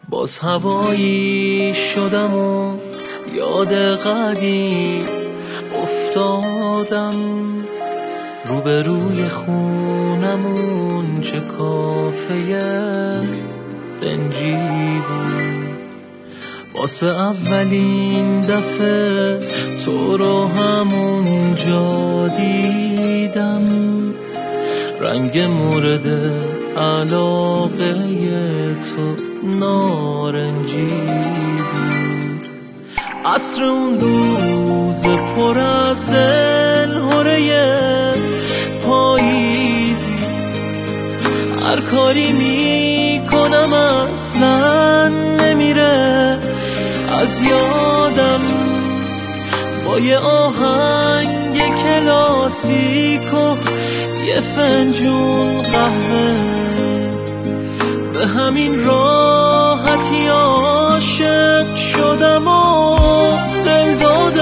باز هوایی شدم و یاد قدیم افتادم. روبروی خونمون چه کافه دنجی بود، واسه اولین دفعه تو رو همونجا دیدم. رنگ مورد علاقه تو نارنجی بود. عصر اون روز پر از دلهره پاییزی، هر کاری میکنم اصلا نمیره از یادم. با یه آهنگ کلاسیک و یه فنجون قهوه به همین راحتی عاشق شدم و دل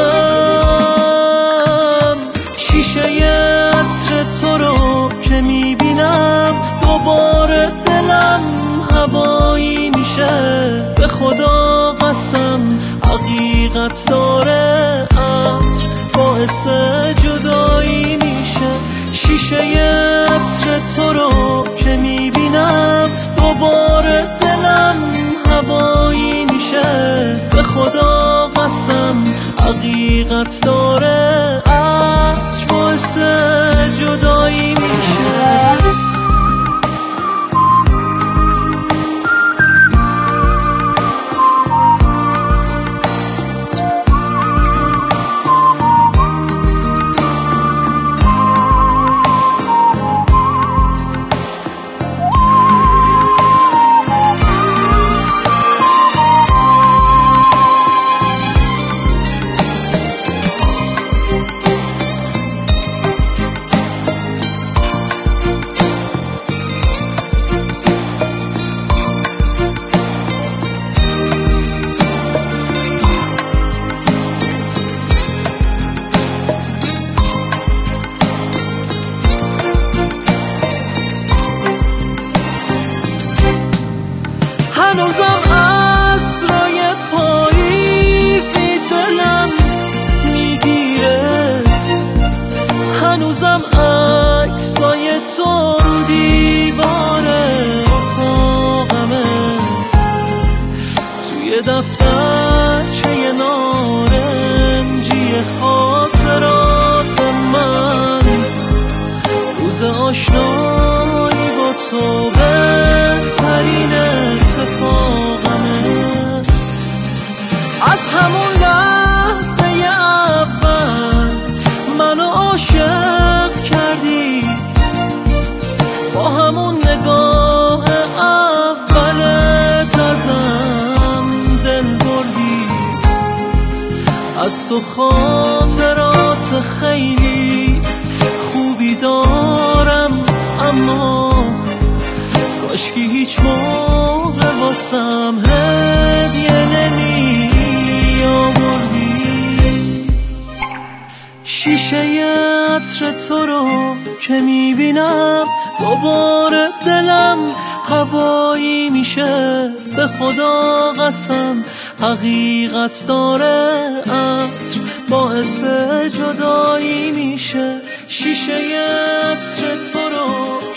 دادم. شیشه عطر تو رو که میبینم دوباره دلم هوایی میشه. به خدا قسم حقیقت داره عطر باعث جدایی میشه. شیشه عطر تو رو که میبینم دوباره دلم هوایی میشه. به خدا قسم حقیقت داره عطر باعث جدایی میشه. هنوزم عصرای پاییزی دلم میگیره، هنوزم عکسای تو رو دیوار اتاقمه. توی دفترچه نارنجی خاطرات من روز آشنایی با تو بهترین اتفاقمه. از همون لحظه اول منو عاشق کردی، با همون نگاه اولت ازم دل بردی. از تو خاطرات خیلی خوبی دارم، اما کاشکی هیچ موقع واسم هدیه نمی آوردی. شیشه عطر تو رو که میبینم دوباره دلم هوایی میشه. به خدا قسم حقیقت داره عطر باعث جدایی میشه. شیشه عطر تو رو